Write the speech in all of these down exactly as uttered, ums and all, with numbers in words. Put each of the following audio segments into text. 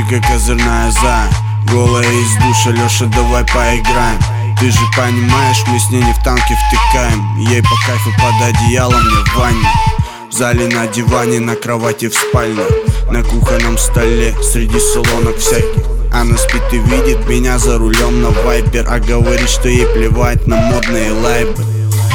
чика козырная зая, голая из душа, Леша, давай поиграем. Ты же понимаешь, мы с ней не в танке втыкаем. Ей по кайфу под одеялом, мне в ванне. В зале, на диване, на кровати в спальне, на кухонном столе, среди салонок всяких. Она спит и видит меня за рулем на вайпер, а говорит, что ей плевать на модные лайбы.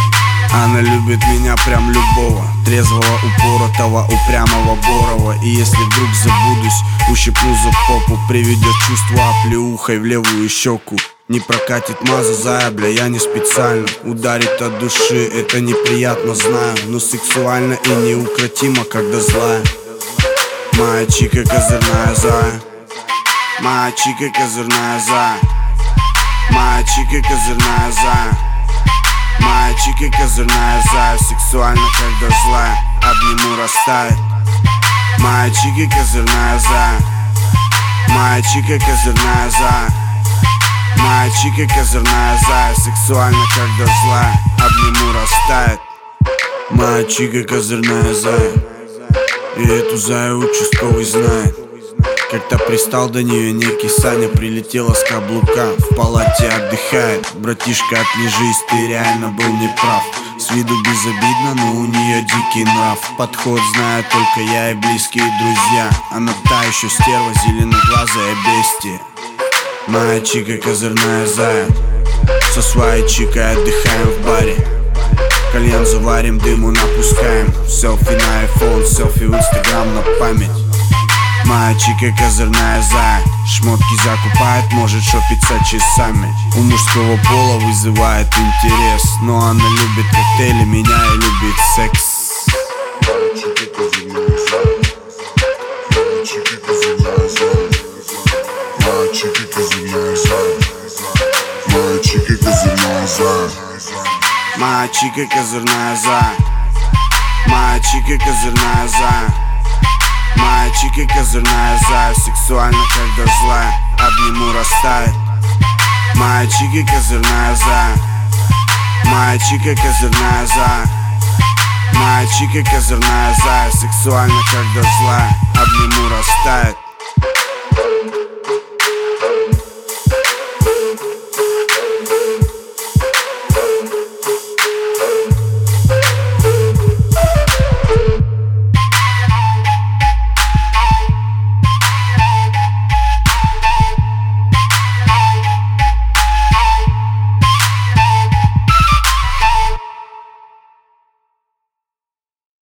Она любит меня прям любого, трезвого, упоротого, упрямого, борова. И если вдруг забудусь, ущипну за попу, приведет чувство оплеухой в левую щеку. Не прокатит маза, зая, бля, я не специально. Ударит от души, это неприятно, знаю, но сексуально и неукротимо, когда злая. Моя чика козырная зая, моя чика козырная зая, моя чика козырная зая, моя чика козырная зая, сексуально, когда злая, обниму, растает. Моя чика козырная зая, моя чика козырная зая, моя чика козырная зая, сексуально, когда злая, обниму, растает. Моя чика козырная зая, и эту заю участковый знает. Как-то пристал до нее некий Саня, прилетела с каблука, в палате отдыхает. Братишка, отлежись, ты реально был неправ. С виду безобидно, но у нее дикий нрав. Подход знаю только я и близкие друзья. Она та еще стерва, зеленоглазая бестия. Моя чика козырная зая, со своей чикой отдыхаем в баре. Кальян заварим, дыму напускаем. Селфи на айфон, селфи в инстаграм на память. Моя чика козырная зая, шмотки закупает, может шопиться часами. У мужского пола вызывает интерес, но она любит коктейли, меня и любит секс. Моя чика козырная зая, моя чика козырная зая, моя чика козырная зая, моя чика козырная зая, моя чика козырная зая, моя чика козырная зая, моя чика козырная зая, сексуально, когда злая, обниму, растает. Моя чика козырная зая, моя чика козырная зая, моя чика козырная зая, сексуально, когда злая, обниму, растает.